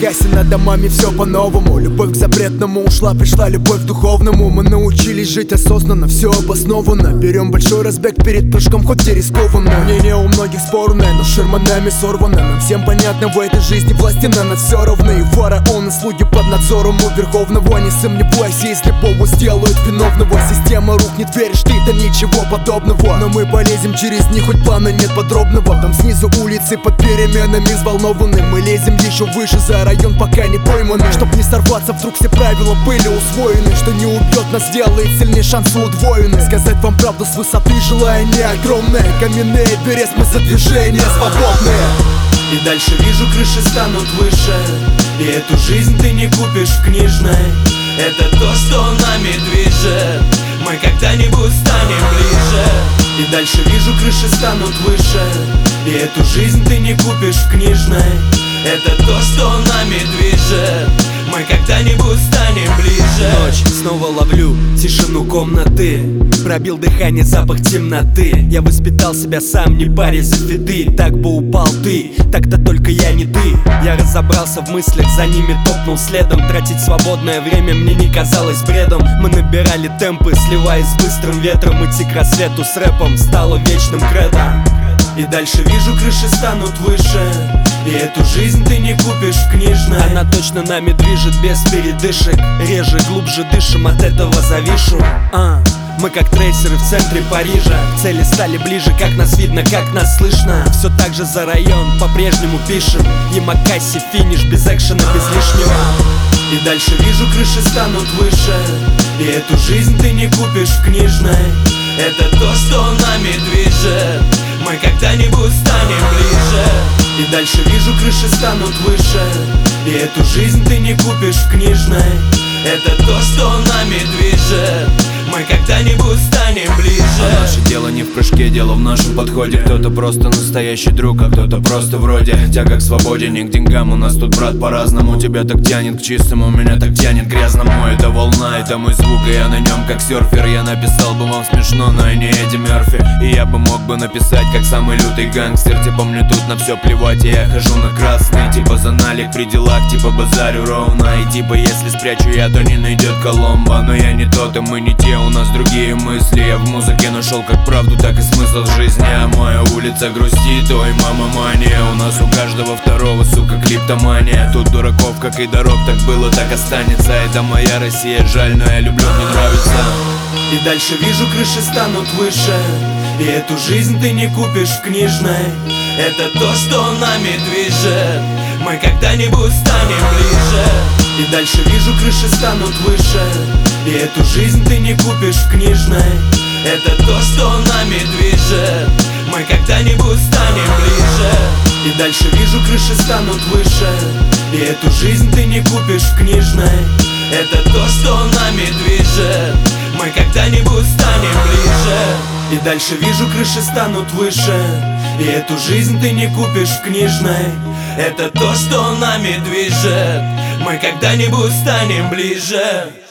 кассе над домами все по-новому. Любовь к запретному ушла, пришла любовь к духовному. Мы научились жить осознанно, все обоснованно. Берем большой разбег перед прыжком, хоть и рискованно. Мнение у многих спорное, но ширма нами сорвана. Нам всем понятно, в этой жизни власти на нас все равны. И фараоны, слуги под надзором у Верховного. Не сомневайся, если повод сделают виновного. Система рухнет, веришь ты, да ничего подобного. Но мы полезем через них, хоть плана нет подробного. Там снизу улицы под переменами взволнованы. Мы лезем еще выше за район, пока не пойманы. Чтоб не сорваться, вдруг все правила были усвоены. Что не убьет нас, делает сильнее, шансы удвоены. Сказать вам правду с высоты, желание огромное. Каменные берез, мы за движение свободные. И дальше вижу, крыши станут выше. И эту жизнь ты не купишь в книжной. Это то, что нами движет. Мы когда-нибудь станем ближе. И дальше вижу, крыши станут выше. И эту жизнь ты не купишь в книжной. Это то, что нами движет. Мы когда-нибудь станем ближе. Ночь, снова ловлю тишину комнаты. Пробил дыхание, запах темноты. Я воспитал себя сам, не парясь за фиты. Так бы упал ты, так-то только я не ты. Я разобрался в мыслях, за ними топнул следом. Тратить свободное время мне не казалось бредом. Мы набирали темпы, сливаясь с быстрым ветром. Идти к рассвету с рэпом стало вечным кредо. И дальше вижу, крыши станут выше. И эту жизнь ты не купишь в книжной. Она точно нами движет без передышек. Реже, глубже дышим, от этого завишу. Мы как трейсеры в центре Парижа. К цели стали ближе, как нас видно, как нас слышно. Все так же за район, по-прежнему пишем. Ямакаси, финиш, без экшена, без лишнего. И дальше вижу, крыши станут выше. И эту жизнь ты не купишь в книжной. Это то, что нами движет. Мы когда-нибудь станем ближе. И дальше вижу, крыши станут выше. И эту жизнь ты не купишь в книжной. Это то, что нами движет. Мы когда-нибудь станем ближе. А наше дело не в прыжке, дело в нашем подходе. Кто-то просто настоящий друг, а кто-то просто вроде. Тяга к свободе, не к деньгам, у нас тут, брат, по-разному. Тебя так тянет к чистому, меня так тянет к грязному. Это волна, это мой звук, и я на нем как серфер. Я написал бы вам смешно, но и не Эдди Мерфи. И я бы мог бы написать, как самый лютый гангстер. Типа мне тут на все плевать, и я хожу на красный. Типа за налик при делах, типа базарю ровно. И типа если спрячу я, то не найдет Коломбо. Но я не тот, и мы не те, у нас другие мысли. Я в музыке нашел как правду, так и смысл жизни. А моя улица грустит, ой, мама мания. У нас у каждого второго, сука, клиптомания. Тут дураков, как и дорог, так было, так останется. Это моя Россия, жаль, но я люблю, мне нравится. И дальше вижу, крыши станут выше. И эту жизнь ты не купишь в книжной. Это то, что нами движет. Мы когда-нибудь станем ближе. И дальше вижу, крыши станут выше. И эту жизнь ты не купишь в книжной. Это то, что нами движет. Мы когда-нибудь станем ближе. И дальше вижу, крыши станут выше. И эту жизнь ты не купишь в книжной. Это то, что нами движет. Мы когда-нибудь станем ближе. И дальше вижу, крыши станут выше. И эту жизнь ты не купишь в книжной. Это то, что нами движет. Мы когда-нибудь станем ближе.